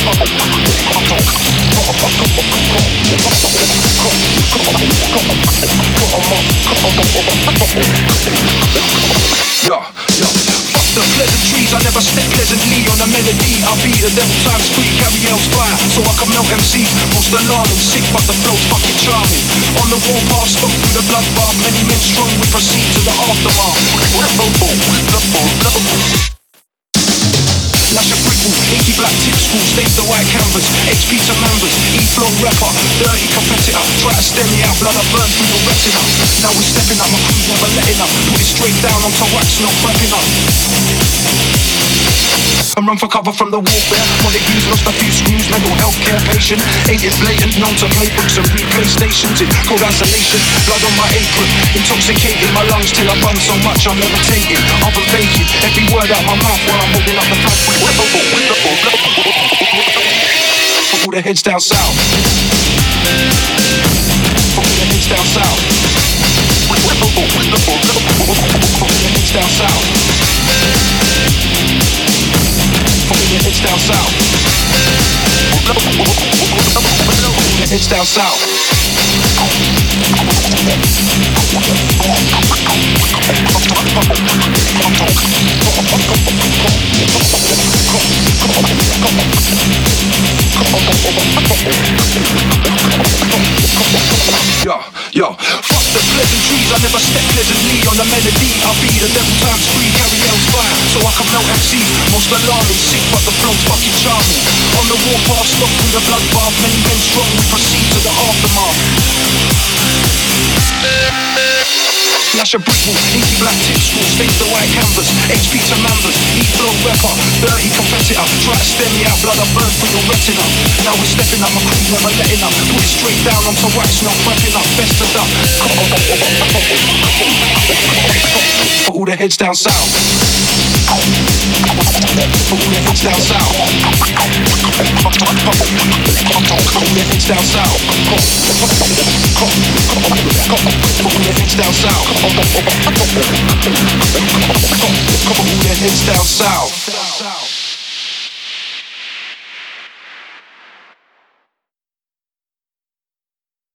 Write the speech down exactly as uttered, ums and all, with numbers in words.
Yeah, yeah. Fuck the pleasantries, I never step pleasantly on a melody. I be the devil times three, carry else fire, so I can melt M Cs. Most alarming, sick, but the flow's fucking charming. On the warpath, stuck through the bloodbath. Many men strong, we proceed to the aftermath. Lash a brickle, inky black tip school, stains the white canvas. H P to members, E-flow rapper, dirty competitor. Try to stem me out, blood I burn through your retina. Now we're stepping up, my crew's never letting up. Put it straight down onto wax, not prepping up. And run for cover from the warfare. Molecules lost a few screws, mental health care patient. Ain't it blatant, known to play books and replay stations. In cold isolation, blood on my apron. Intoxicating my lungs till I run so much I'm levitating. Oven baking, every word out my mouth while I'm holding up the flag. Put all the heads down south. Put all the heads down south. Put all the heads down south. Put all the heads down south. Put all the heads down south. Yo, yo, fuck the pleasantries, I never step pleasantly on the melody. I be the devil times three, carry else fire, so I can melt M Cs. Most alarming, sick, but the flow's fucking charming. On the warpath, stuck through the bloodbath. Many men strong, we proceed to the aftermath. Lash a brickle, inky black tip school, stains the white canvas. H P to members, E-flow rapper, dirty competitor. Try to stem me out, blood I burn through your retina. Now we're stepping up, my crew's never letting up. Put it straight down onto wax, not prepping up. Best of luck. Put all the heads down south. Put all the heads down south. Put all the heads down south. Put all the heads down south. Put all the heads down south.